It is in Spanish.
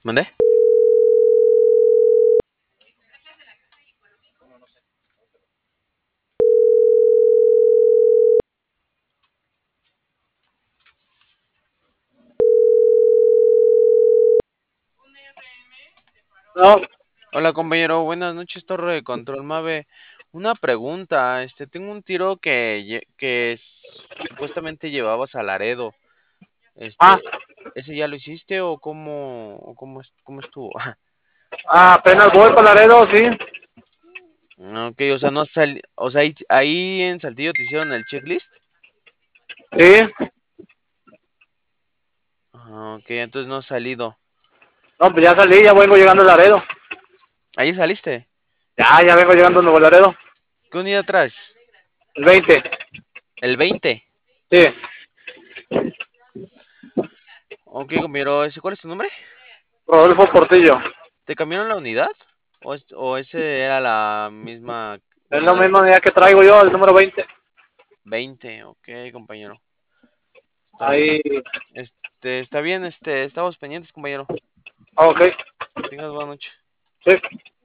¿Mandé? No, Hola compañero, buenas noches, Torre de Control Mave. Una pregunta, tengo un tiro supuestamente llevabas a Laredo. ah, ¿Ese ya lo hiciste o cómo estuvo? apenas voy para Laredo, sí, Ok, o sea, no o sea, ahí en Saltillo te hicieron el checklist. sí, Ok, entonces no has salido. no, pues ya salí, ya vengo llegando a Laredo, Ahí saliste. ya vengo llegando a Nuevo Laredo, ¿Qué unidad traes? el 20, El 20. sí, Ok, compañero, ¿cuál es tu nombre? Rodolfo Portillo, ¿Te cambiaron la unidad? ¿O ese era la misma es la unidad? misma unidad que traigo yo, el número 20, 20, ok, compañero. Está bien. ahí, Está bien, estamos pendientes, compañero. ok, Que tengas buena noche. sí.